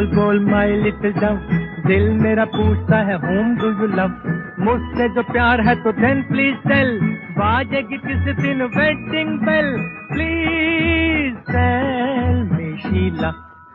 बोल बोल my little Dove, दिल मेरा पूछता है whom do you love, मुझसे जो प्यार है तो then please tell, बाजेगी किस दिन wedding bell, please tell me Sheela.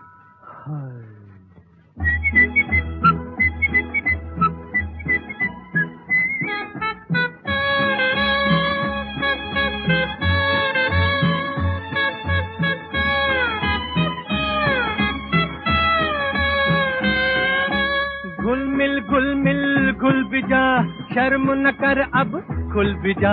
घुल मिल घुल भी जा, शर्म न कर अब खुल भी जा।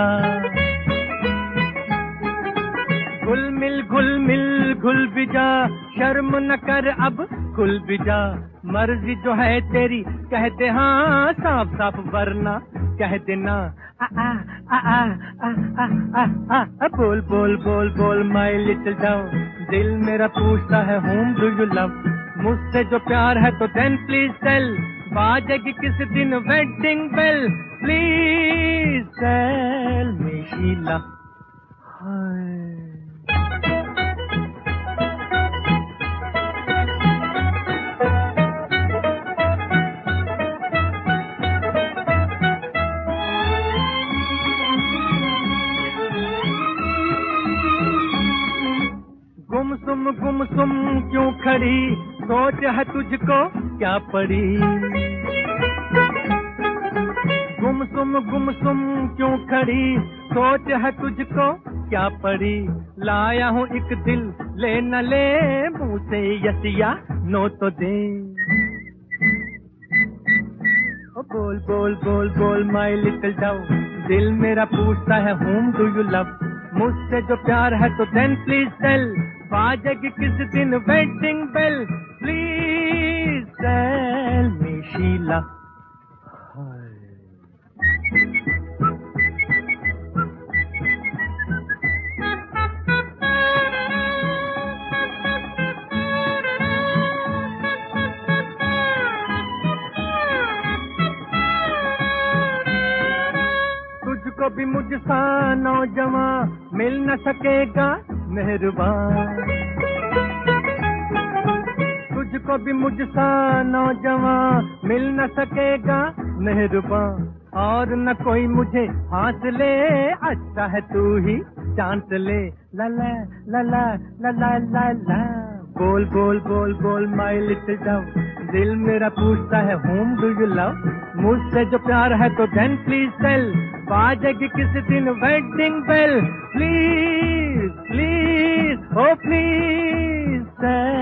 घुल मिल घुल भी जा, शर्म न कर अब खुल भी जा। मर्जी जो है तेरी कह दे हाँ, साफ साफ वरना कह देना आ आ आ आ आ आ आ आ। बोल बोल बोल बोल माय लिटिल डव, दिल मेरा पूछता है whom do you love, मुझसे जो प्यार है तो then please tell, बाजेगी किस दिन wedding bell, please tell me Sheela. गुमसुम क्यों खड़ी, सोच है तुझको क्या पड़ी। गुमसुम क्यों खड़ी, सोच है तुझको क्या पड़ी। लाया हूँ एक दिल ले न ले, मुँह से यस या नो तो दे। बोल बोल बोल बोल माय लिटिल डव, दिल मेरा पूछता है whom do you love, मुझसे जो प्यार है तो then please tell, बाजेगी किस दिन wedding bell, please tell me Sheela. तुझको भी मुझसा नौजवान मिल न सकेगा मेहरबान, तुझको भी मुझसा नौजवान मिल न सकेगा मेहरबान, और न कोई मुझे हाथ ले, अच्छा है तू ही चांस ले। ला ला ला ला ला ला ला ला। बोल बोल बोल बोल माय लिटिल डव, दिल मेरा पूछता है whom do you love, मुझसे जो प्यार है तो then please tell, बाजेगी किस दिन wedding bell, please please oh please.